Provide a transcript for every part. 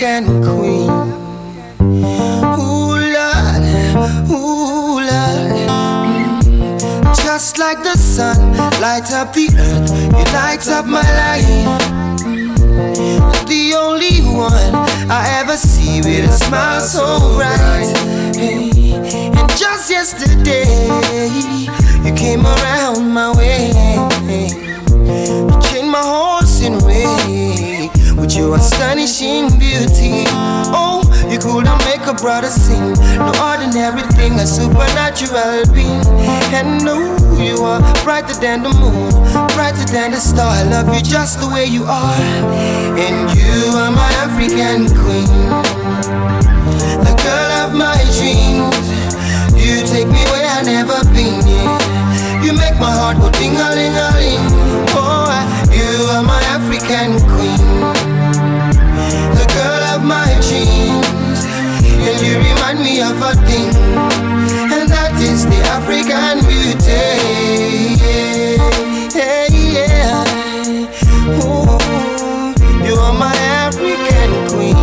African queen. Ooh Lord, ooh Lord. Just like the sun, light up the earth, you light up my life. The only one I ever see with a smile so bright. And just yesterday, you came around my way. You changed my horse in way with your astonishing beauty. Oh, you couldn't make a brother sing. No ordinary thing, a supernatural being. And no, you are brighter than the moon, brighter than the star. I love you just the way you are. And you are my African queen, the girl of my dreams. You take me where I've never been, yeah. You make my heart go ding-a-ling-a-ling. Oh, you are my African queen, the girl of my dreams. And you remind me of a thing, and that is the African beauty. Yeah, yeah. Ooh, you are my African queen.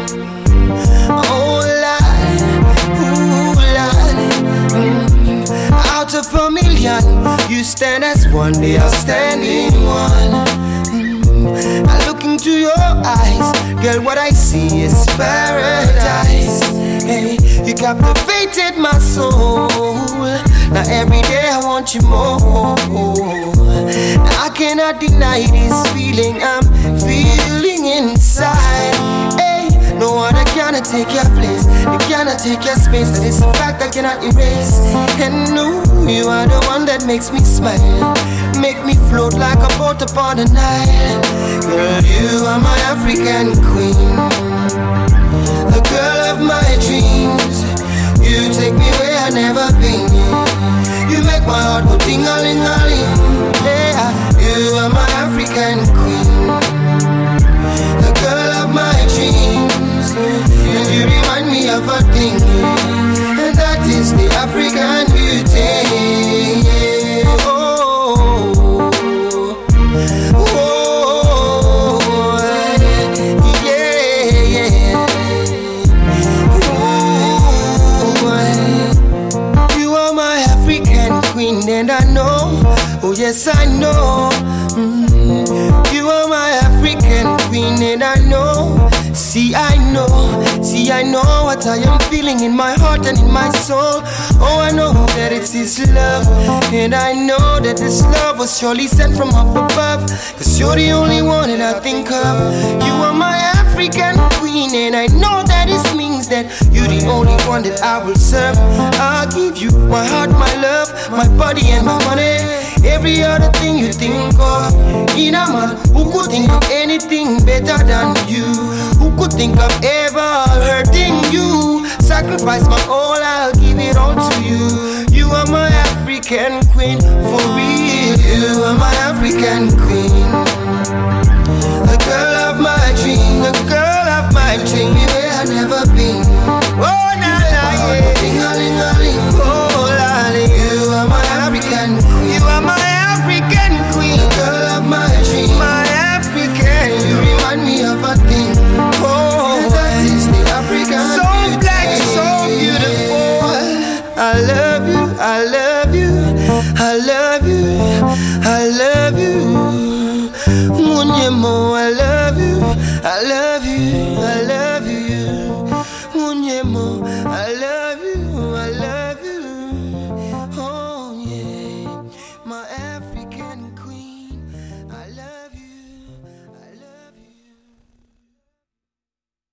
Oh Lord, ooh Lord. Out of a million, you stand as one, the outstanding one. I look into your eyes, girl, what I see is paradise. Hey, you captivated my soul. Now every day I want you more. Now I cannot deny this feeling I'm feeling inside. Hey, no one cannot take your place, you cannot take your space. That is a fact I cannot erase. And no, you are the one that makes me smile, make me float like a boat upon the Nile. Girl, you are my African queen, the girl of my dreams. You take me where I've never been. You make my heart go ding-a-ling-a-ling. Yeah, you are my African queen, the girl of my dreams. And you remind me of a thing, and that is the African beauty. Oh, oh, yeah, yeah. Oh, you are my African queen, and I know, oh yes I know. You are my African queen, and I know. See I know what I am feeling in my heart and in my soul. Oh, I know that it's His love, and I know that this love was surely sent from up above. Cause you're the only one that I think of. You are my African queen, and I know that it means that you're the only one that I will serve. I'll give you my heart, my love, my body and my money. Every other thing you think of. In a man who could think of anything better than you, who could think of ever hurting you. Sacrifice my all, I'll give it all to you. You are my African queen, for real. You are my African queen, the girl of my dream, the girl of my dream. Where I've never been. Oh, nah, nah, yeah. Ding-a-ling-a-ling. Oh, lolly. You are my African queen. You are my African queen, the girl of my dream, my African. You remind me of a thing. Oh, that is the African. So black, so beautiful. I love you, I love you, I love you, I love you. Munyemo, I love you, I love you.